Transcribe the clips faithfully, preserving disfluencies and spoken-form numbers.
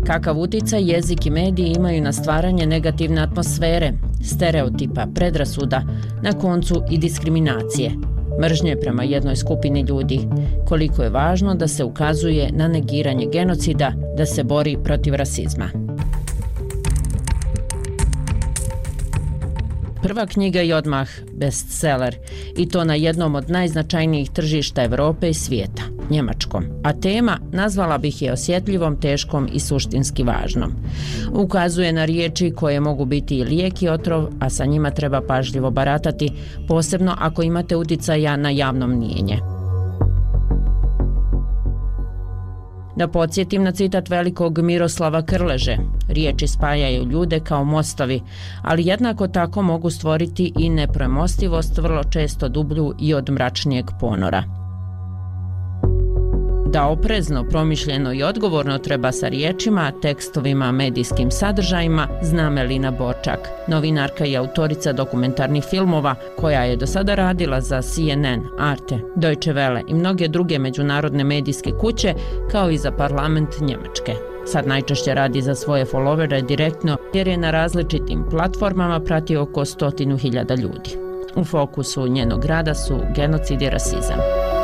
Kakav utjecaj jezik i mediji imaju na stvaranje negativne atmosfere, stereotipa, predrasuda, na koncu i diskriminacije, mržnje prema jednoj skupini ljudi, koliko je važno da se ukazuje na negiranje genocida, da se bori protiv rasizma. Prva knjiga je odmah bestseller i to na jednom od najznačajnijih tržišta Europe i svijeta, njemačkom, a tema nazvala bih je osjetljivom, teškom i suštinski važnom. Ukazuje na riječi koje mogu biti i lijek i otrov, a sa njima treba pažljivo baratati, posebno ako imate utjecaja na javno mnijenje. Da podsjetim na citat velikog Miroslava Krleže, riječi spajaju ljude kao mostovi, ali jednako tako mogu stvoriti i nepremostivost, vrlo često dublju i od mračnijeg ponora. Da oprezno, promišljeno i odgovorno treba sa riječima, tekstovima, medijskim sadržajima, zna Melina Borčak, novinarka i autorica dokumentarnih filmova, koja je do sada radila za C N N, Arte, Deutsche Welle i mnoge druge međunarodne medijske kuće, kao i za parlament Njemačke. Sad najčešće radi za svoje followere direktno, jer je na različitim platformama prati oko stotinu hiljada ljudi. U fokusu njenog rada su genocid i rasizam.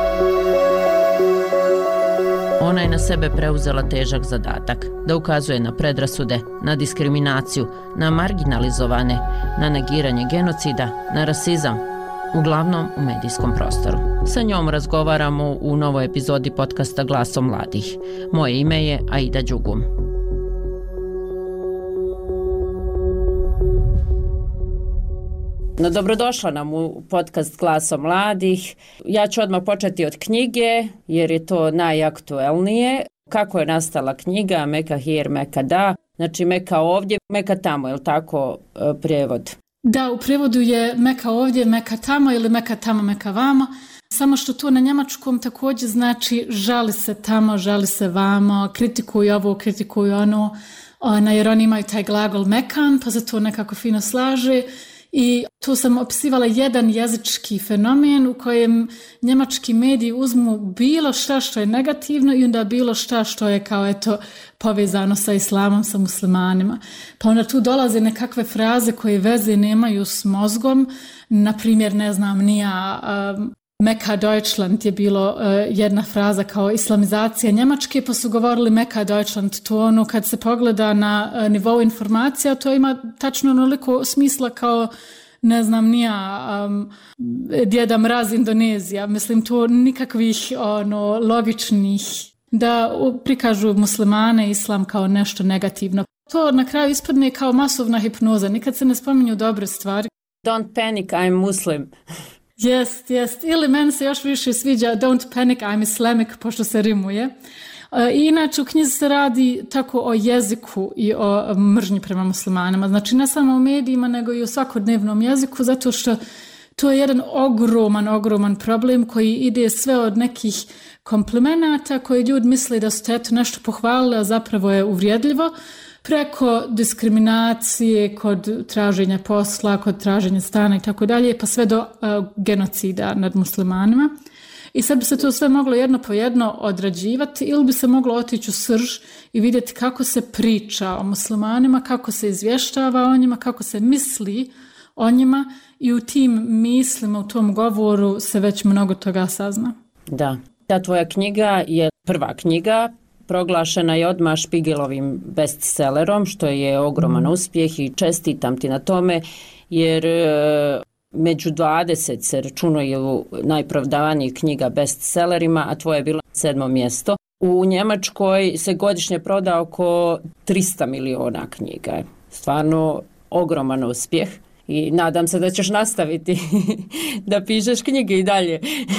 Ona je na sebe preuzela težak zadatak, da ukazuje na predrasude, na diskriminaciju, na marginalizovane, na negiranje genocida, na rasizam, uglavnom u medijskom prostoru. Sa njom razgovaramo u novoj epizodi podcasta Glasom mladih. Moje ime je Aida Đugum. No, dobrodošla nam u podcast Glasom mladih. Ja ću odmah početi od knjige, jer je to najaktuelnije. Kako je nastala knjiga Meka hier, Meka da? Znači Meka ovdje, Meka tamo, je li tako prijevod? Da, u prijevodu je Meka ovdje, Meka tamo ili Meka tamo, Meka vamo. Samo što to na njemačkom također znači žali se tamo, žali se vamo, kritikuju ovo, kritikuju ono, ona, jer oni imaju taj glagol mekan, pa se to nekako fino slaže. I tu sam opisivala jedan jezički fenomen u kojem njemački mediji uzmu bilo šta što je negativno i onda bilo šta što je kao eto povezano sa islamom, sa muslimanima. Pa onda tu dolaze nekakve fraze koje veze nemaju s mozgom, na primjer ne znam nija um, Meka Deutschland je bilo uh, jedna fraza kao islamizacija Njemačke, pa su govorili Meka Deutschland, to ono kad se pogleda na uh, nivou informacija, to ima tačno onoliko smisla kao ne znam nija um, Djeda Mraz Indonezija, mislim to nikakvih ono logičnih da prikažu muslimane i islam kao nešto negativno. To na kraju ispadne kao masovna hipnoza, nikad se ne spominju dobre stvari. Don't panic, I'm Muslim. Jest, jest. Ili meni se još više sviđa Don't panic, I'm Islamic, pošto se rimuje. I inače u knjizi se radi tako o jeziku i o mržnji prema muslimanima. Znači ne samo u medijima, nego i u svakodnevnom jeziku, zato što to je jedan ogroman, ogroman problem koji ide sve od nekih komplimenata koji ljudi misle da su te eto nešto pohvalili, a zapravo je uvrijedljivo, preko diskriminacije kod traženja posla, kod traženja stana i tako dalje, pa sve do uh, genocida nad muslimanima. I sad bi se to sve moglo jedno po jedno odrađivati ili bi se moglo otići u srž i vidjeti kako se priča o muslimanima, kako se izvještava o njima, kako se misli o njima i u tim mislima, u tom govoru se već mnogo toga sazna. Da, ta tvoja knjiga je prva knjiga, proglašena je odmah Špigelovim bestsellerom, što je ogroman uspjeh i čestitam ti na tome, jer e, među dvadeset se računaju najprodavanijih knjiga bestsellerima, a tvoje je bilo sedmo mjesto. U Njemačkoj se godišnje proda oko tristo miliona knjiga. Stvarno ogroman uspjeh. I nadam se da ćeš nastaviti da pišeš knjige i dalje.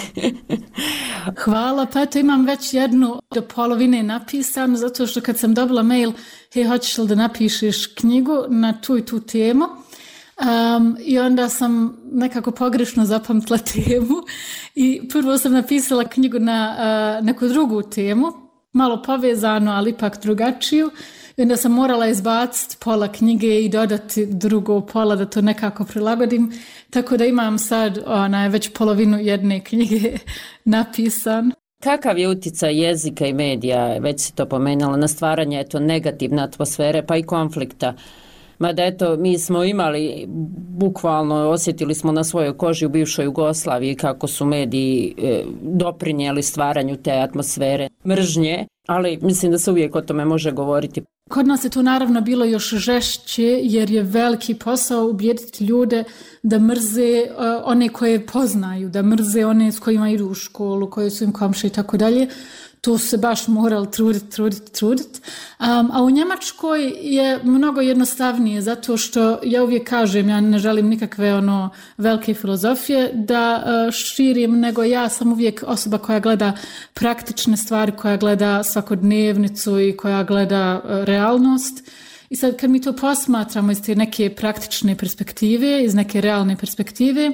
Hvala, pa eto imam već jednu do polovine napisanu, zato što kad sam dobila mail, hej, hoćeš li da napišeš knjigu na tu i tu temu? Um, I onda sam nekako pogrešno zapamtila temu i prvo sam napisala knjigu na uh, neku drugu temu, malo povezano, ali ipak drugačiju. I onda sam morala izbaciti pola knjige i dodati drugo pola da to nekako prilagodim. Tako da imam sad onaj, već polovinu jedne knjige napisan. Kakav je utjecaj jezika i medija, već si to pomenula, na stvaranje eto, negativne atmosfere pa i konflikta? Mada eto, mi smo imali, bukvalno osjetili smo na svojoj koži u bivšoj Jugoslaviji kako su mediji e, doprinijeli stvaranju te atmosfere mržnje, ali mislim da se uvijek o tome može govoriti. Kod nas je to naravno bilo još žešće jer je veliki posao ubijediti ljude da mrze uh, one koje poznaju, da mrze one s kojima idu u školu, koje su im komšije i tako dalje. To se baš morali truditi, truditi, truditi. Um, a u Njemačkoj je mnogo jednostavnije zato što ja uvijek kažem, ja ne želim nikakve ono velike filozofije da uh, širim, nego ja sam uvijek osoba koja gleda praktične stvari, koja gleda svakodnevnicu i koja gleda uh, realnost. I sad kad mi to posmatramo iz te neke praktične perspektive, iz neke realne perspektive,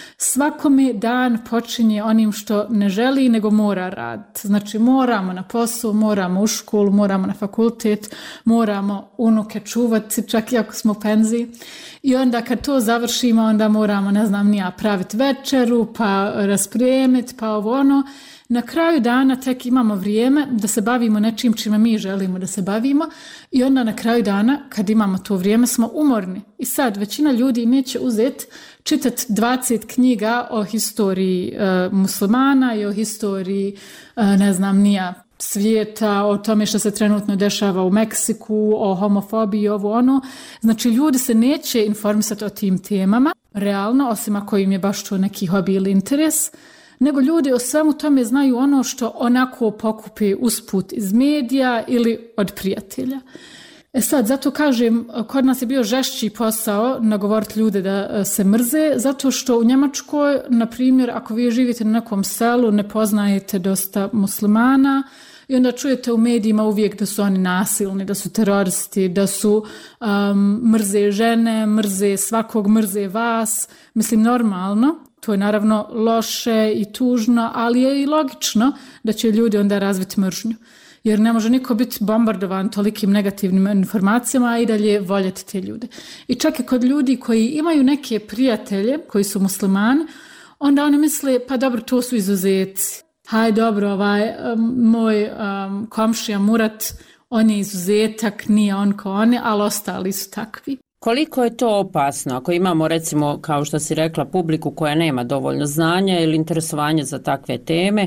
svakome dan počinje onim što ne želi nego mora raditi. Znači moramo na posao, moramo u školu, moramo na fakultet, moramo unuke čuvati čak i ako smo u penziji. I onda kad to završimo onda moramo, ne znam, nija praviti večeru, pa raspremiti, pa ovo ono. Na kraju dana tek imamo vrijeme da se bavimo nečim čime mi želimo da se bavimo i onda na kraju dana kad imamo to vrijeme smo umorni. I sad većina ljudi neće uzeti čitati dvadeset knjiga o historiji e, muslimana i o historiji e, ne znam nija svijeta, o tome što se trenutno dešava u Meksiku, o homofobiji, ovo ono. Znači ljudi se neće informisati o tim temama, realno, osim ako im je baš to neki hobi ili interes, nego ljudi o svemu tome znaju ono što onako pokupe usput iz medija ili od prijatelja. E sad, zato kažem, kod nas je bio žešći posao nagovoriti ljude da se mrze, zato što u Njemačkoj, na primjer, ako vi živite na nekom selu, ne poznajete dosta muslimana i onda čujete u medijima uvijek da su oni nasilni, da su teroristi, da su um, mrze žene, mrze svakog, mrze vas. Mislim, normalno. To je naravno loše i tužno, ali je i logično da će ljudi onda razviti mržnju. Jer ne može niko biti bombardovan tolikim negativnim informacijama, a i dalje voljeti te ljude. I čak i kod ljudi koji imaju neke prijatelje, koji su muslimani, onda oni misle, pa dobro, to su izuzeci. Haj, dobro, ovaj um, moj um, komšija Murat, on je izuzetak, nije on kao oni, ali ostali su takvi. Koliko je to opasno ako imamo, recimo, kao što si rekla, publiku koja nema dovoljno znanja ili interesovanja za takve teme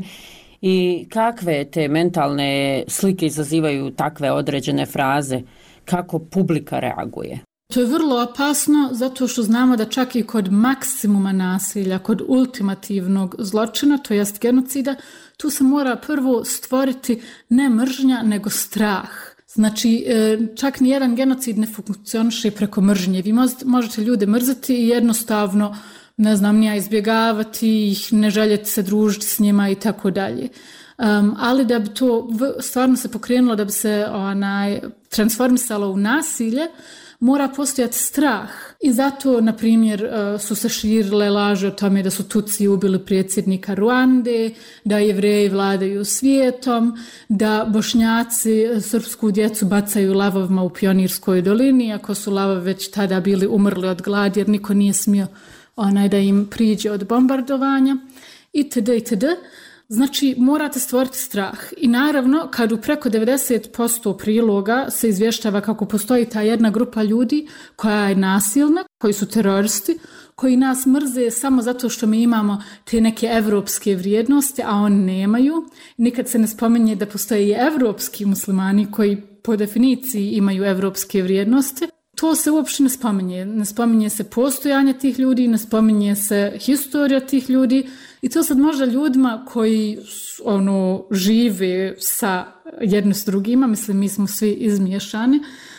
i kakve te mentalne slike izazivaju takve određene fraze, kako publika reaguje? To je vrlo opasno zato što znamo da čak i kod maksimuma nasilja, kod ultimativnog zločina, to jest genocida, tu se mora prvo stvoriti ne mržnja nego strah. Znači, čak ni jedan genocid ne funkcioniše preko mržnje. Vi možete ljude mrziti i jednostavno, ne znam, nija izbjegavati ih, ne željeti se družiti s njima i tako dalje. Um, ali da bi to stvarno se pokrenulo, da bi se onaj, transformisalo u nasilje, mora postojati strah. I zato, na primjer, su se širile laže o tome da su Tutsi ubili predsjednika Ruande, da Jevreji vladaju svijetom, da Bošnjaci srpsku djecu bacaju lavovima u Pionirskoj dolini, ako su lavovi već tada bili umrli od gladi, jer niko nije smio onaj da im priđe od bombardovanja, itd. itd. Znači, morate stvoriti strah. I naravno, kad u preko devedeset posto priloga se izvještava kako postoji ta jedna grupa ljudi koja je nasilna, koji su teroristi, koji nas mrze samo zato što mi imamo te neke evropske vrijednosti, a oni nemaju. Nikad se ne spominje da postoje i evropski muslimani koji po definiciji imaju evropske vrijednosti. To se uopšte ne spominje. Ne spominje se postojanje tih ljudi, ne spominje se historija tih ljudi i to sad možda ljudima koji ono, žive sa jedno s drugima, mislim mi smo svi izmiješani,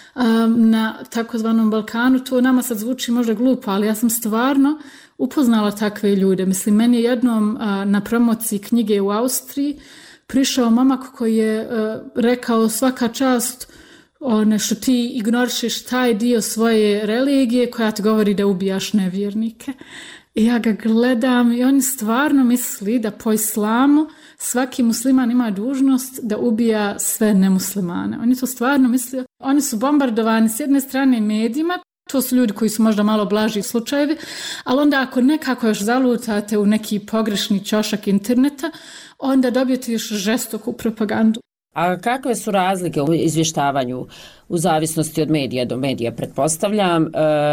um, na takozvanom Balkanu, to nama sad zvuči možda glupo, ali ja sam stvarno upoznala takve ljude. Mislim, meni je jednom uh, na promociji knjige u Austriji prišao momak koji je uh, rekao svaka čast one što ti ignorišeš taj dio svoje religije koja ti govori da ubijaš nevjernike. I ja ga gledam i on stvarno misli da po islamu svaki musliman ima dužnost da ubija sve nemuslimane. Oni to stvarno misle. Oni su bombardovani s jedne strane medijima To su ljudi koji su možda malo blaži slučajevi, ali onda ako nekako još zalutate u neki pogrešni ćošak interneta, onda dobijete još žestoku propagandu. A kakve su razlike u izvještavanju u zavisnosti od medija do medija, pretpostavljam? E,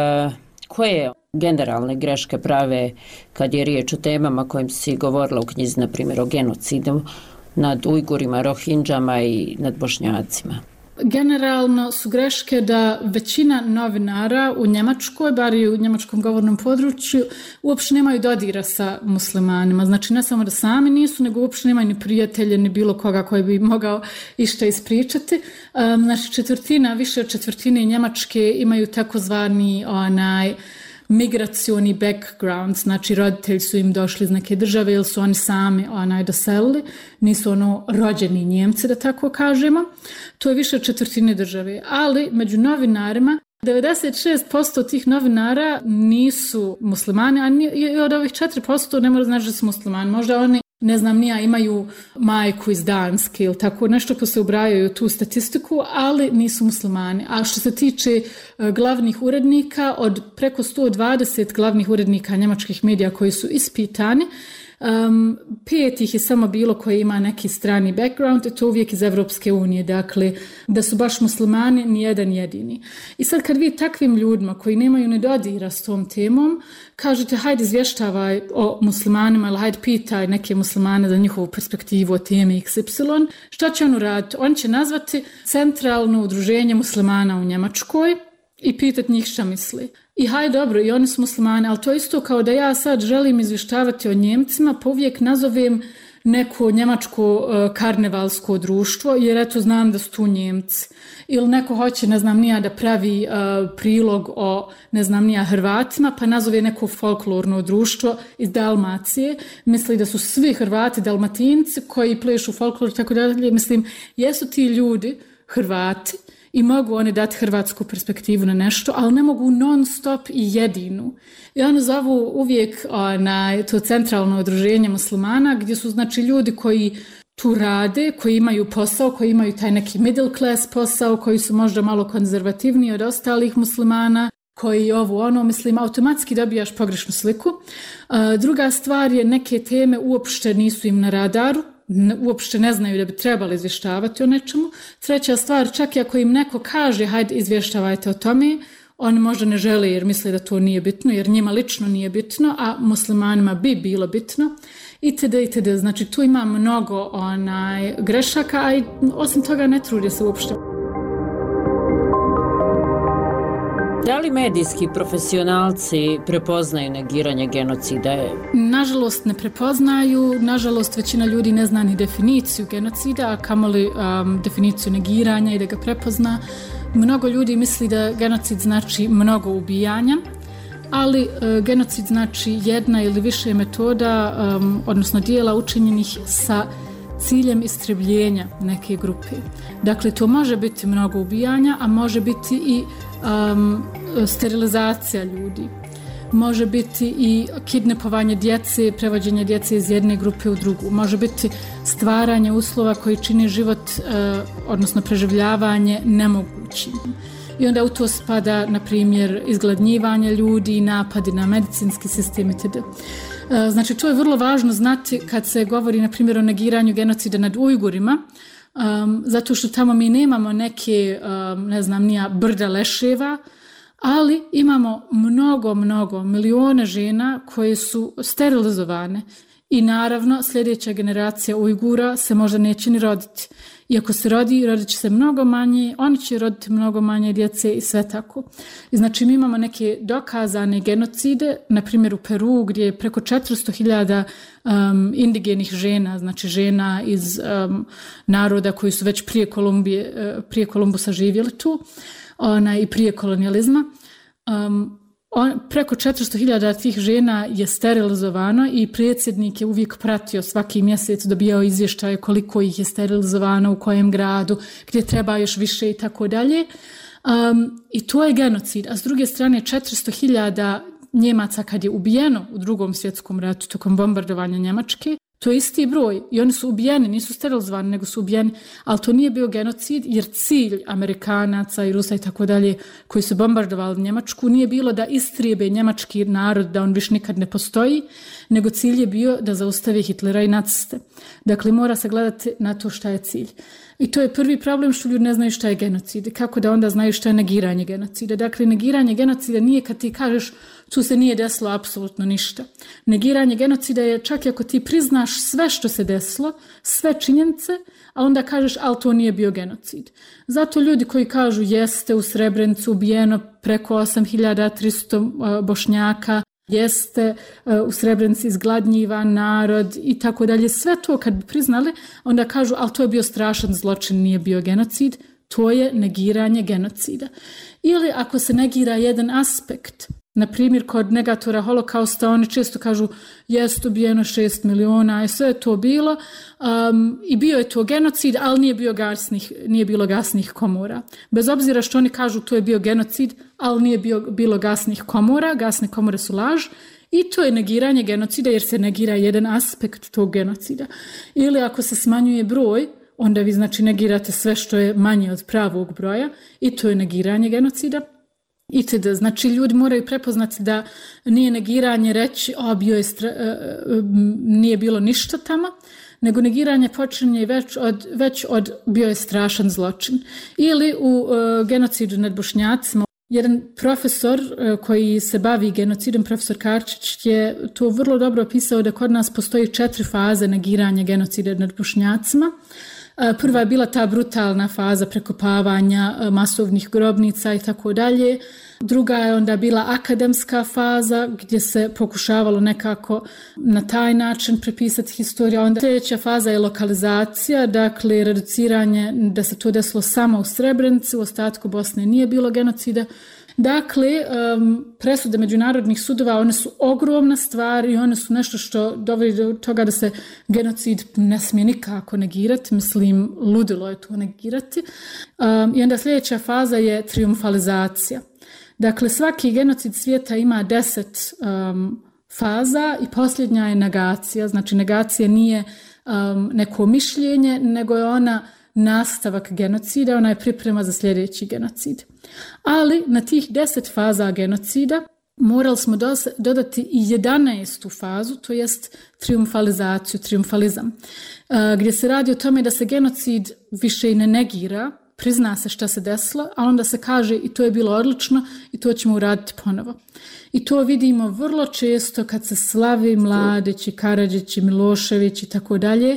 koje generalne greške prave kad je riječ o temama kojim si govorila u knjizi, na primjer o genocidu nad Ujgurima, Rohinđama i nad Bošnjacima? Generalno su greške da većina novinara u Njemačkoj, bar i u njemačkom govornom području, uopće nemaju dodira sa muslimanima. Znači ne samo da sami nisu, nego uopće nemaju ni prijatelje, ni bilo koga koji bi mogao išta ispričati. Um, znači četvrtina, više od četvrtine Njemačke imaju takozvani onaj migracioni background, znači roditelji su im došli iz neke države ili su oni sami onaj doselili, nisu ono rođeni Njemci, da tako kažemo. To je više od četvrtine države, ali među novinarima devedeset šest posto tih novinara nisu muslimani, a od ovih četiri posto ne mora znači da su muslimani. Možda oni, ne znam nija, imaju majku iz Danske ili tako nešto ko se ubrajaju u tu statistiku, ali nisu muslimani. A što se tiče glavnih urednika, od preko sto dvadeset glavnih urednika njemačkih medija koji su ispitani, Um, pet ih je samo bilo koji ima neki strani background, i to uvijek iz Evropske unije, dakle da su baš muslimani nijedan jedini. I sad kad vi takvim ljudima koji nemaju ni dodira s tom temom kažete hajde izvještavaj o muslimanima ili hajde pitaj neke muslimane za njihovu perspektivu o temi iks ipsilon, šta će on uraditi? On će nazvati Centralno udruženje muslimana u Njemačkoj i pitati njih šta misli. I haj dobro, i oni su muslimani, ali to je isto kao da ja sad želim izvještavati o Njemcima, pa uvijek nazovem neko njemačko uh, karnevalsko društvo, jer eto znam da su tu Njemci. Ili neko hoće, ne znam nija, da pravi uh, prilog o, ne znam nija, Hrvatima, pa nazove neko folklorno društvo iz Dalmacije. Misli da su svi Hrvati Dalmatinci koji plešu folklor, tako dalje. Mislim, jesu ti ljudi Hrvati, i mogu oni dati hrvatsku perspektivu na nešto, ali ne mogu non stop i jedinu. I oni zovu uvijek na to Centralno udruženje muslimana, gdje su znači ljudi koji tu rade, koji imaju posao, koji imaju taj neki middle class posao, koji su možda malo konzervativniji od ostalih muslimana, koji ovu ono, mislim, automatski dobijaš pogrešnu sliku. Druga stvar je, neke teme uopšte nisu im na radaru, uopšte ne znaju da bi trebali izvještavati o nečemu. Treća stvar, čak i ako im neko kaže hajde izvještavajte o tome, oni možda ne žele jer misle da to nije bitno, jer njima lično nije bitno, a muslimanima bi bilo bitno. Itd. itd. Znači tu ima mnogo onaj, grešaka, a i osim toga ne trudi se uopšte. Da li medijski profesionalci prepoznaju negiranje genocida? Nažalost ne prepoznaju, nažalost većina ljudi ne zna ni definiciju genocida, a kamoli um, definiciju negiranja i da ga prepozna. Mnogo ljudi misli da genocid znači mnogo ubijanja, ali uh, genocid znači jedna ili više metoda, um, odnosno dijela učinjenih sa ciljem istrebljenja neke grupe. Dakle, to može biti mnogo ubijanja, a može biti i um, sterilizacija ljudi. Može biti i kidnapovanje djece, prevođenje djece iz jedne grupe u drugu. Može biti stvaranje uslova koji čini život, uh, odnosno preživljavanje, nemogućim. I onda u to spada, na primjer, izgladnjivanje ljudi, napadi na medicinski sistem itd. Znači, to je vrlo važno znati kad se govori, na primjer, o negiranju genocida nad Ujgurima, um, zato što tamo mi nemamo neke, um, ne znam, nija brda leševa, ali imamo mnogo, mnogo, milione žena koje su sterilizovane. I naravno, sljedeća generacija Ujgura se možda neće ni roditi. I ako se rodi, rodit će se mnogo manje, oni će roditi mnogo manje djece i sve tako. I znači mi imamo neke dokazane genocide, na primjer u Peru gdje je preko četiristo hiljada um, indigenih žena, znači žena iz um, naroda koji su već prije Kolumbije, uh, prije Kolumbusa živjeli tu, ona, i prije kolonijalizma. Um, On, preko četiristo hiljada tih žena je sterilizovano i predsjednik je uvijek pratio svaki mjesec, dobijao izvještaje koliko ih je sterilizovano, u kojem gradu, gdje treba još više i tako dalje. Um, I to je genocid. A s druge strane četiristo hiljada Njemaca kad je ubijeno u Drugom svjetskom ratu tokom bombardovanja Njemačke, To je isti broj i oni su ubijeni, nisu sterilizovani, nego su ubijeni, ali to nije bio genocid jer cilj Amerikanaca i Rusa i tako dalje koji su bombardovali Njemačku nije bilo da istrijebe njemački narod, da on više nikad ne postoji, nego cilj je bio da zaustave Hitlera i naciste. Dakle, mora se gledati na to šta je cilj. I to je prvi problem što ljudi ne znaju šta je genocid. Kako da onda znaju šta je negiranje genocida? Dakle, negiranje genocida nije kad ti kažeš tu se nije desilo apsolutno ništa. Negiranje genocida je čak i ako ti priznaš sve što se desilo, sve činjenice, a onda kažeš ali to nije bio genocid. Zato ljudi koji kažu jeste u Srebrenicu ubijeno preko osam hiljada tristo Bošnjaka, jeste u Srebrenici izgladnjivan narod i tako dalje, sve to kad bi priznali, onda kažu ali to je bio strašan zločin, nije bio genocid, to je negiranje genocida. Ili ako se negira jedan aspekt, na primjer, kod negatora holokausta oni često kažu jest ubijeno šest miliona i sve je to bilo um, i bio je to genocid, ali nije, bio gasnih, nije bilo gasnih komora. Bez obzira što oni kažu to je bio genocid, ali nije bio, bilo gasnih komora, gasne komore su laž i to je negiranje genocida jer se negira jedan aspekt tog genocida. Ili ako se smanjuje broj, onda vi znači negirate sve što je manje od pravog broja i to je negiranje genocida. Itd. Znači ljudi moraju prepoznati da nije negiranje reći o, bio je stra... nije bilo ništa tamo, nego negiranje počinje već od, već od bio je strašan zločin. Ili u uh, genocidu nad Bošnjacima, jedan profesor uh, koji se bavi genocidom, profesor Karčić, je to vrlo dobro opisao da kod nas postoji četiri faze negiranja genocida nad Bošnjacima. Prva je bila ta brutalna faza prekopavanja masovnih grobnica i tako dalje. Druga je onda bila akademska faza gdje se pokušavalo nekako na taj način prepisati historiju. Onda sljedeća faza je lokalizacija, dakle reduciranje da se to desilo samo u Srebrenici, u ostatku Bosne nije bilo genocida. Dakle, um, presude međunarodnih sudova, one su ogromna stvar i one su nešto što dovodi do toga da se genocid ne smije nikako negirati, mislim, ludilo je to negirati. Um, I onda sljedeća faza je triumfalizacija. Dakle, svaki genocid svijeta ima deset um, faza i posljednja je negacija. Znači, negacija nije um, neko mišljenje, nego je ona nastavak genocida, ona je priprema za sljedeći genocid. Ali na tih deset faza genocida morali smo dodati i jedanaestu fazu, to jest triumfalizaciju, triumfalizam, gdje se radi o tome da se genocid više i ne negira, prizna se šta se desilo, a onda se kaže i to je bilo odlično i to ćemo uraditi ponovo. I to vidimo vrlo često kad se slavi Mladić i Karadžić i Milošević i tako dalje,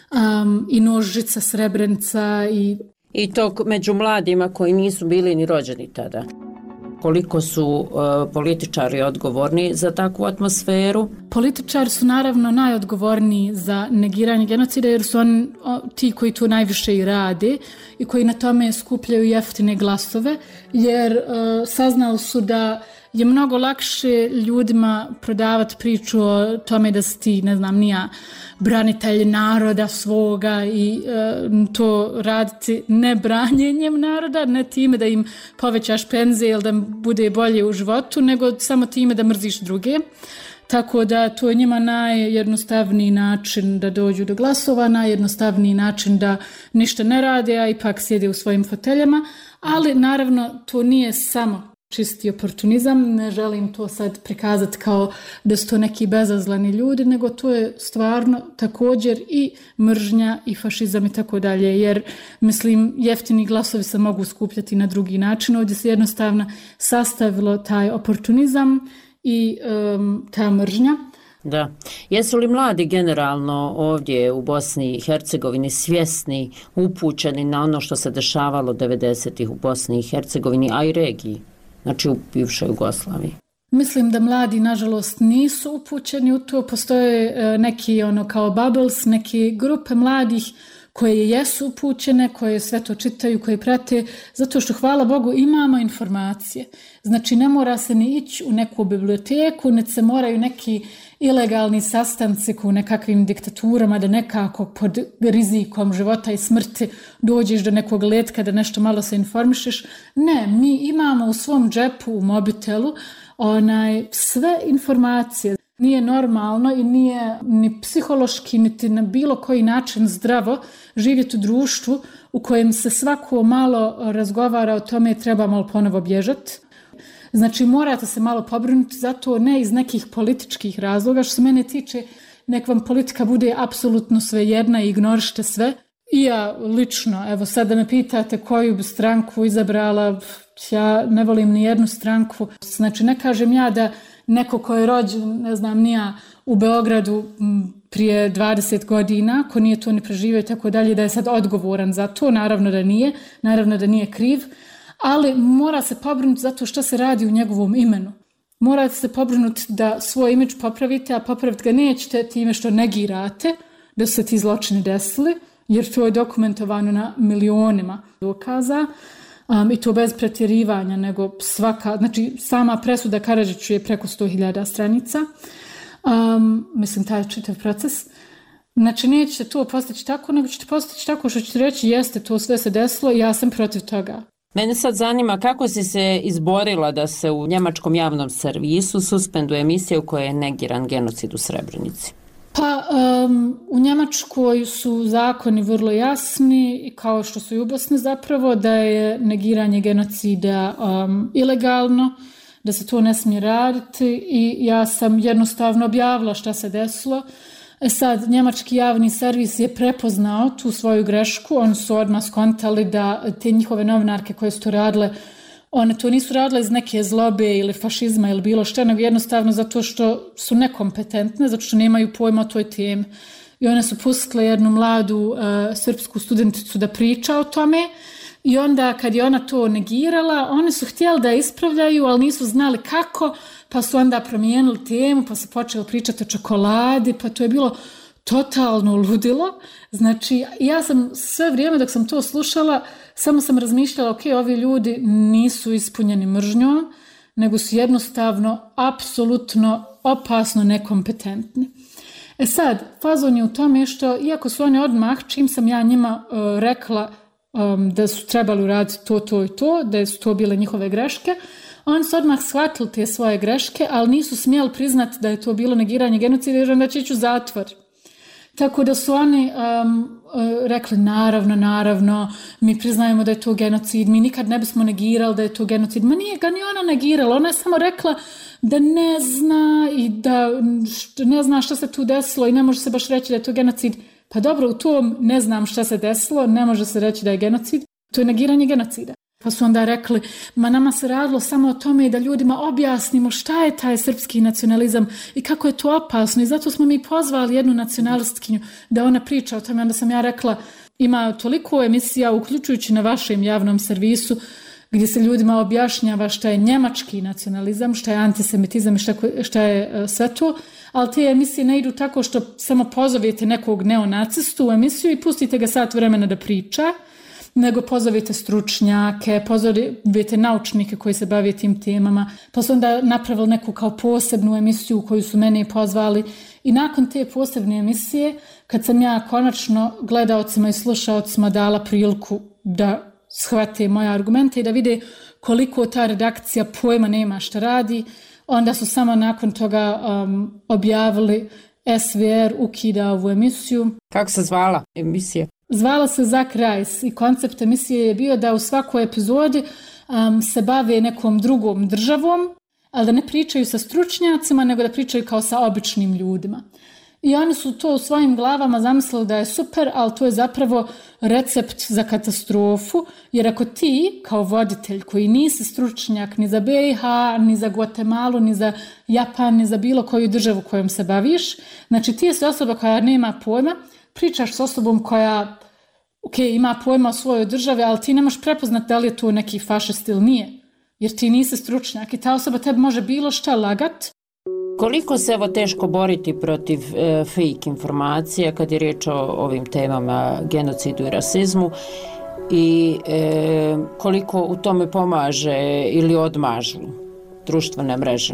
Um, i Nožica, Srebrenica i... I to među mladima koji nisu bili ni rođeni tada. Koliko su uh, političari odgovorni za takvu atmosferu? Političari su naravno najodgovorniji za negiranje genocida jer su oni o, ti koji to najviše i rade i koji na tome skupljaju jeftine glasove jer uh, saznali su da je mnogo lakše ljudima prodavati priču o tome da si ti, ne znam, nija branitelj naroda svoga i e, to raditi ne branjenjem naroda, ne time da im povećaš penzije ili da bude bolje u životu, nego samo time da mrziš druge. Tako da to je njima najjednostavniji način da dođu do glasova, najjednostavniji način da ništa ne rade, a ipak sjede u svojim foteljama, ali naravno to nije samo čisti oportunizam, ne želim to sad prikazati kao da su to neki bezazleni ljudi, nego to je stvarno također i mržnja i fašizam i tako dalje, jer mislim jeftini glasovi se mogu skupljati na drugi način, ovdje se jednostavno sastavilo taj oportunizam i um, ta mržnja. Da. Jesu li mladi generalno ovdje u Bosni i Hercegovini svjesni, upućeni na ono što se dešavalo devedesetih u Bosni i Hercegovini, a i regiji? Znači u bivšoj Jugoslaviji. Mislim da mladi, nažalost, nisu upućeni u to. Postoje neki ono kao bubbles, neke grupe mladih koje jesu upućene, koje sve to čitaju, koje prate, zato što, hvala Bogu, imamo informacije. Znači, ne mora se ni ići u neku biblioteku, ne se moraju neki ilegalni sastanci u nekakvim diktaturama da nekako pod rizikom života i smrti dođeš do nekog letka da nešto malo se informišeš. Ne, mi imamo u svom džepu, u mobitelu, onaj, sve informacije. Nije normalno i nije ni psihološki, niti na bilo koji način zdravo živjeti u društvu u kojem se svako malo razgovara o tome treba malo ponovo bježati. Znači morate se malo pobrinuti, zato ne iz nekih političkih razloga. Što se mene tiče, nek vam politika bude apsolutno svejedna i ignorište sve. I ja lično, evo sad da me pitate koju bi stranku izabrala, ja ne volim ni jednu stranku. Znači ne kažem ja da neko ko je rođen, ne znam, nija u Beogradu prije dvadeset godina, ko nije to ni preživio i tako dalje, da je sad odgovoran za to, naravno da nije, naravno da nije kriv, ali mora se pobrinuti zato što se radi u njegovom imenu. Morate se pobrinuti da svoj imidž popravite, a popraviti ga nećete time što negirate da su se ti zločini desili, jer to je dokumentovano na milionima dokaza. Um, I to bez pretjerivanja, nego svaka, znači sama presuda Karadžiću je preko sto hiljada stranica, um, mislim taj čitav proces. Znači nećete to postići tako, nego ćete postići tako što ćete reći jeste, to sve se desilo i ja sam protiv toga. Mene sad zanima kako si se izborila da se u njemačkom javnom servisu suspenduje emisija u kojoj je negiran genocid u Srebrenici. Pa um, u Njemačkoj su zakoni vrlo jasni, kao što su i u Bosni zapravo, da je negiranje genocida um, ilegalno, da se to ne smije raditi i ja sam jednostavno objavila šta se desilo. E sad, njemački javni servis je prepoznao tu svoju grešku, oni su odmah skontali da te njihove novinarke koje su to radile, one to nisu radile iz neke zlobe ili fašizma ili bilo što, nego jednostavno zato što su nekompetentne, zato što nemaju pojma o toj temi. I one su pustile jednu mladu uh, srpsku studenticu da priča o tome i onda kad je ona to negirala, oni su htjeli da je ispravljaju, ali nisu znali kako, pa su onda promijenili temu, pa su počeli pričati o čokoladi, pa to je bilo totalno ludilo. Znači, ja sam sve vrijeme dok sam to slušala, samo sam razmišljala, ok, ovi ljudi nisu ispunjeni mržnjom, nego su jednostavno apsolutno opasno nekompetentni. E sad, fazon je u tome što, iako su oni odmah, čim sam ja njima uh, rekla um, da su trebali uraditi to, to i to, da su to bile njihove greške, oni su odmah shvatili te svoje greške, ali nisu smjeli priznati da je to bilo negiranje genocida, jer onda će ići u zatvor. Tako da su oni um, rekli naravno, naravno, mi priznajemo da je to genocid, mi nikad ne bismo negirali da je to genocid. Ma nije ga ni ona negirala, ona je samo rekla da ne zna i da ne zna šta se tu desilo i ne može se baš reći da je to genocid. Pa dobro, u tom ne znam šta se desilo, ne može se reći da je genocid, to je negiranje genocida. Pa su onda rekli, ma nama se radilo samo o tome da ljudima objasnimo šta je taj srpski nacionalizam i kako je to opasno i zato smo mi pozvali jednu nacionalistkinju da ona priča o tome. Onda sam ja rekla, ima toliko emisija, uključujući na vašem javnom servisu, gdje se ljudima objašnjava šta je njemački nacionalizam, šta je antisemitizam i šta, šta je sve to, ali te emisije ne idu tako što samo pozovete nekog neonacistu u emisiju i pustite ga sat vremena da priča, nego pozovite stručnjake, pozovite naučnike koji se bave tim temama, pa su onda napravili neku kao posebnu emisiju koju su mene pozvali i nakon te posebne emisije, kad sam ja konačno gledaocima i slušaocima dala priliku da shvate moje argumente i da vide koliko ta redakcija pojma nema šta radi, onda su samo nakon toga um, objavili S V R ukida ovu emisiju. Kako se zvala emisija? Zvala se Zak Rajs i koncept emisije je bio da u svakoj epizodi um, se bave nekom drugom državom, ali da ne pričaju sa stručnjacima, nego da pričaju kao sa običnim ljudima. I oni su to u svojim glavama zamislili da je super, ali to je zapravo recept za katastrofu, jer ako ti kao voditelj koji nisi stručnjak ni za B i H, ni za Guatemalu, ni za Japan, ni za bilo koju državu kojom se baviš, znači ti si osoba koja nema pojma, pričaš s osobom koja ok, ima pojma o svojoj državi, ali ti ne možeš prepoznati da li je to neki fašist ili nije, jer ti nisi stručnjak i ta osoba tebi može bilo šta lagat. Koliko se evo teško boriti protiv e, fake informacija kad je riječ o ovim temama genocidu i rasizmu i e, koliko u tome pomaže ili odmažu društvene mreže?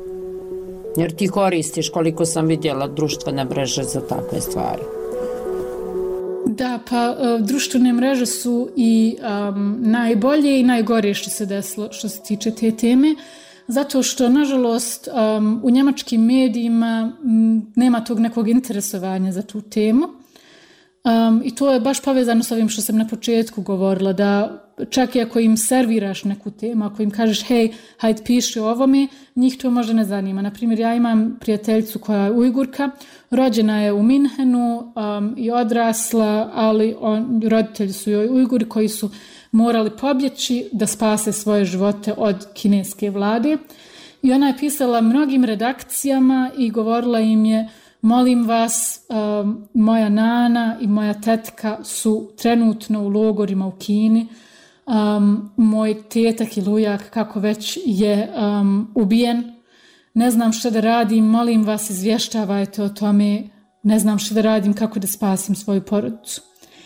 Jer ti koristiš, koliko sam vidjela, društvene mreže za takve stvari. Da, pa uh, društvene mreže su i um, najbolje i najgore što se desilo što se tiče te teme. zato što, nažalost, um, u njemačkim medijima m, nema tog nekog interesovanja za tu temu. Um, I to je baš povezano s ovim što sam na početku govorila, da čak i ako im serviraš neku temu, ako im kažeš hej, hajde piši o ovome, njih to možda ne zanima. Naprimjer, ja imam prijateljicu koja je Ujgurka, rođena je u Minhenu um, i odrasla, ali on, roditelji su joj Ujguri koji su morali pobjeći da spase svoje živote od kineske vlade. I ona je pisala mnogim redakcijama i govorila im je: molim vas, um, moja nana i moja tetka su trenutno u logorima u Kini. Um, moj tetak ili ujak, kako već, je um, ubijen. Ne znam što da radim, molim vas, izvještavajte o tome. Ne znam što da radim, kako da spasim svoju porodicu.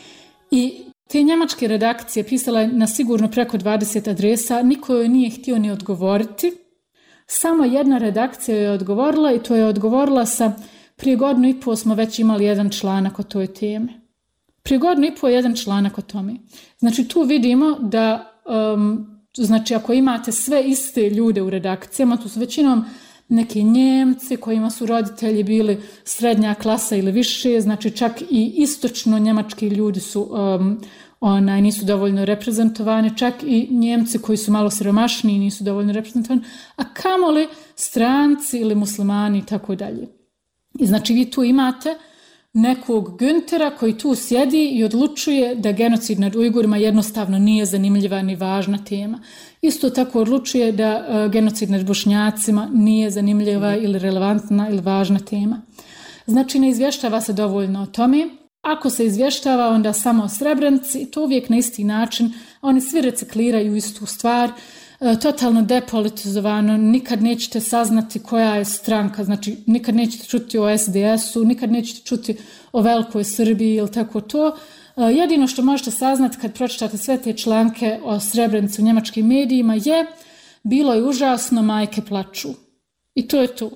I te njemačke redakcije pisala je na sigurno preko dvadeset adresa, niko joj nije htio ni odgovoriti. Samo jedna redakcija je odgovorila i to je odgovorila sa: prije godinu i pol smo već imali jedan članak o toj temi. Prije godinu i pol jedan članak o tome. Znači tu vidimo da, um, znači ako imate sve iste ljude u redakcijama, tu su većinom neki Njemci kojima su roditelji bili srednja klasa ili više, znači čak i istočno njemački ljudi su um, onaj, nisu dovoljno reprezentovani, čak i Njemci koji su malo siromašniji nisu dovoljno reprezentovani, a kamoli stranci ili muslimani i tako dalje. I znači vi tu imate nekog Güntera koji tu sjedi i odlučuje da genocid nad Ujgurima jednostavno nije zanimljiva ni važna tema. Isto tako odlučuje da uh, genocid nad Bošnjacima nije zanimljiva ili relevantna ili važna tema. Znači ne izvještava se dovoljno o tome. Ako se izvještava, onda samo o Srebrenici, i to uvijek na isti način. Oni svi recikliraju istu stvar. Totalno depolitizovano, nikad nećete saznati koja je stranka, znači nikad nećete čuti o es de esu, nikad nećete čuti o velikoj Srbiji ili tako to. Jedino što možete saznati kad pročitate sve te članke o Srebrenici u njemačkim medijima je: bilo je užasno, majke plaču. I to je to.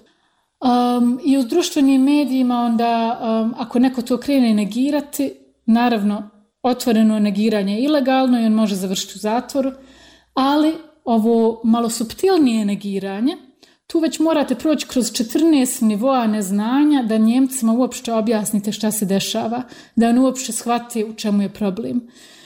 Um, I u društvenim medijima onda, um, ako neko to krene negirati, naravno otvoreno negiranje je ilegalno i on može završiti u zatvoru, ali ovo malo suptilnije negiranje, tu već morate proći kroz četrnaest nivoa neznanja da Njemcima uopšte objasnite šta se dešava, da on uopšte shvati u čemu je problem.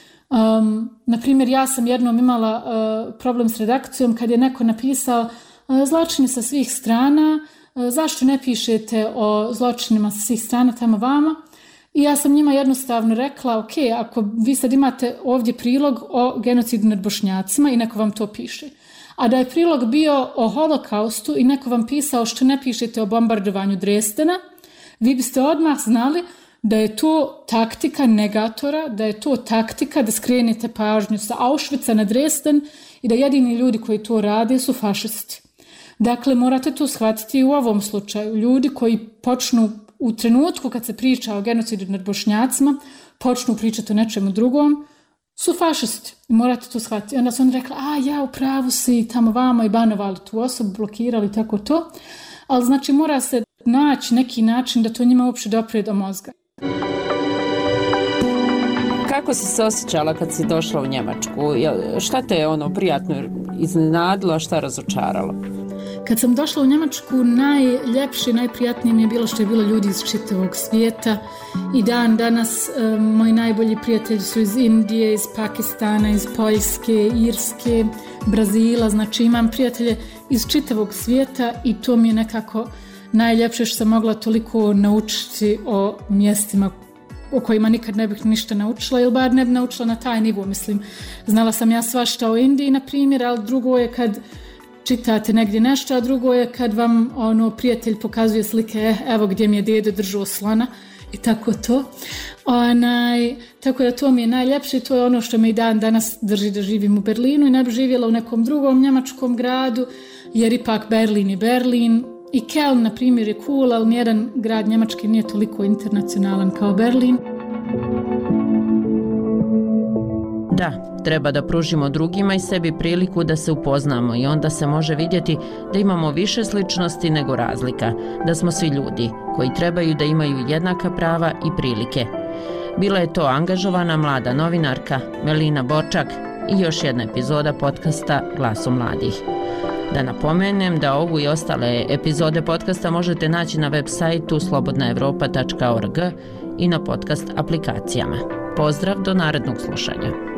Um, naprimjer, ja sam jednom imala uh, problem s redakcijom kad je neko napisao uh, zločini sa svih strana, uh, zašto ne pišete o zločinima sa svih strana tamo vama? I ja sam njima jednostavno rekla: ok, ako vi sad imate ovdje prilog o genocidu nad Bošnjacima i neko vam to piše, a da je prilog bio o holokaustu i neko vam pisao što ne pišete o bombardovanju Dresdena, vi biste odmah znali da je to taktika negatora, da je to taktika da skrenete pažnju sa Auschwitza na Dresden i da jedini ljudi koji to rade su fašisti. Dakle, morate to shvatiti i u ovom slučaju. Ljudi koji počnu u trenutku kad se priča o genocidu nad Bošnjacima, počnu pričati o nečemu drugom, su fašisti. Morate to shvatiti. Onda su oni rekli: a ja, u pravu si, tamo vamo, i banovali tu osobu, blokirali, tako to. Ali znači mora se naći neki način da to njima uopće dopre do mozga. Kako si se osjećala kad si došla u Njemačku? Šta te je ono prijatno iznenadilo, a šta razočaralo? Kad sam došla u Njemačku, najljepše, najprijatnije mi je bilo što je bilo ljudi iz čitavog svijeta. I dan danas e, moji najbolji prijatelji su iz Indije, iz Pakistana, iz Poljske, Irske, Brazila. Znači imam prijatelje iz čitavog svijeta i to mi je nekako najljepše što sam mogla toliko naučiti o mjestima o kojima nikad ne bih ništa naučila, ili bar ne bih naučila na taj nivo. Mislim, znala sam ja svašta o Indiji, na primjer, ali drugo je kad čitate negdje nešto, a drugo je kad vam ono prijatelj pokazuje slike, eh, evo gdje mi je dede držao slona i tako to. Onaj, tako da to mi je najljepše i to je ono što me i dan danas drži da živim u Berlinu i ne bih živjela u nekom drugom njemačkom gradu, jer ipak Berlin je Berlin. I Köln, na primjer, je cool, ali nijedan grad njemački nije toliko internacionalan kao Berlin. Da, treba da pružimo drugima i sebi priliku da se upoznamo i onda se može vidjeti da imamo više sličnosti nego razlika, da smo svi ljudi koji trebaju da imaju jednaka prava i prilike. Bila je to angažovana mlada novinarka Melina Borčak i još jedna epizoda podcasta Glasu mladih. Da napomenem da ovu i ostale epizode podcasta možete naći na web sajtu slobodna evropa tačka org i na podcast aplikacijama. Pozdrav do narednog slušanja.